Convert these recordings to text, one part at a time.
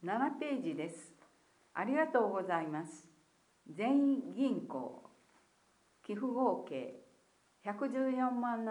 7ページです。ありがとうございます。全員銀行寄付合計114万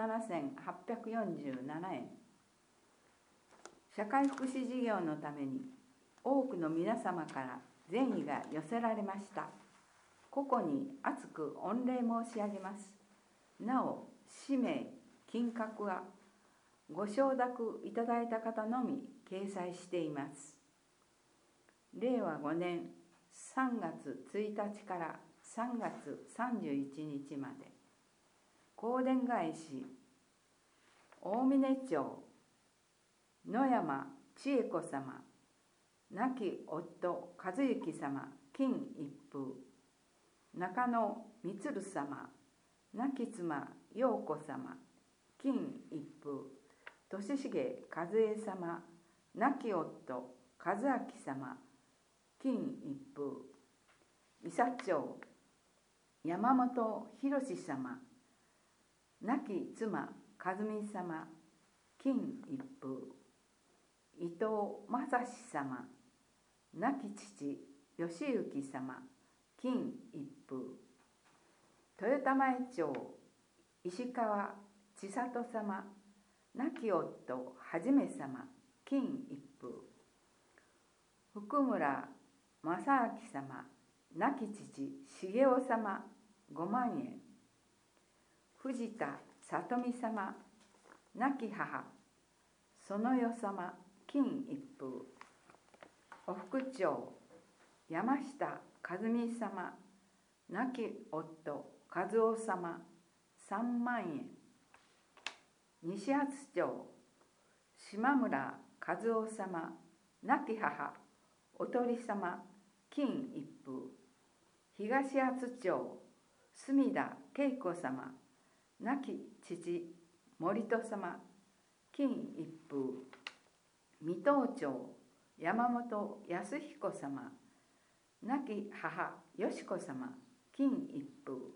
7847円。社会福祉事業のために多くの皆様から善意が寄せられました。個々に厚く御礼申し上げます。なお、氏名、金額はご承諾いただいた方のみ掲載しています。令和5年3月1日から3月31日まで、香典返し、大峰町、野山千恵子様、亡き夫和幸様、金一封、中野充様、亡き妻陽子様、金一封、俊重和恵様、亡き夫和明様、金一封、伊佐町山本博様、亡き妻和美様、金一封、伊藤正史様、亡き父義行様、金一封、豊玉江町石川千里様、亡き夫はじめ様、金一封、福村正明様、亡き父重雄様、5万円、藤田里美様、亡き母園代様、金一封、お副長山下和美様、亡き夫和夫様、3万円、西初町島村和夫様、亡き母おとり様、金一封、東初町隅田恵子様、亡き父森戸様、金一封、水戸町山本康彦様、亡き母よし子様、金一封、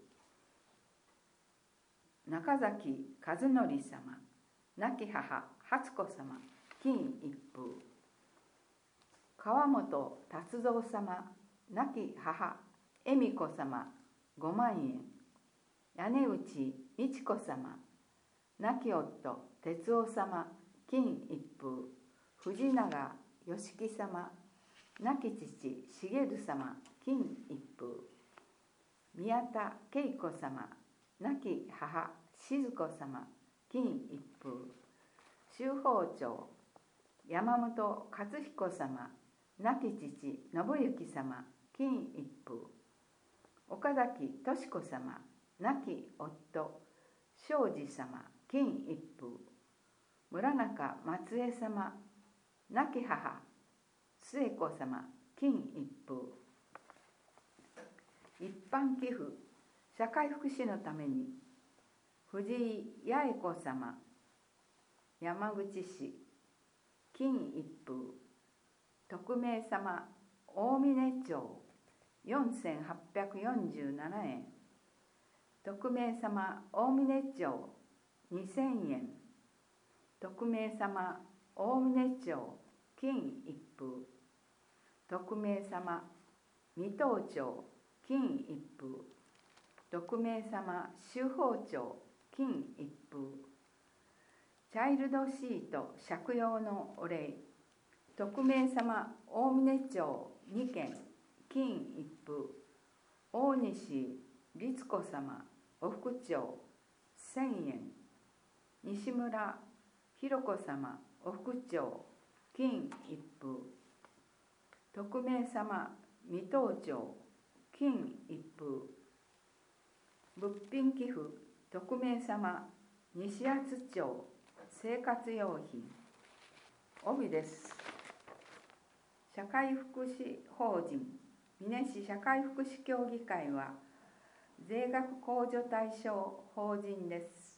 中崎和則様、亡き母初子様、金一封、川本達三様、亡き母恵美子様、5万円、屋根内美智子様、亡き夫哲夫様、金一封、藤永義樹様、亡き父茂様、金一封、宮田恵子様、亡き母静子様、金一封、周宝町山本勝彦様、亡き父信行様、金一封、岡崎敏子様、亡き夫庄司様、金一封、村中松江様、亡き母末子様、金一封、一般寄付社会福祉のために藤井八重子様、山口市、金一封、匿名様大峰町4847円、匿名様大峰町2000円、匿名様大峰町金一封、匿名様水戸町金一封、匿名様周宝町金一封、チャイルドシート借用のお礼、匿名様大峰町2件金一封、大西律子様お副長1000円、西村弘子様お副長金一封、匿名様水戸町金一封、物品寄付匿名様西厚町生活用品。帯です。社会福祉法人美祢市社会福祉協議会は税額控除対象法人です。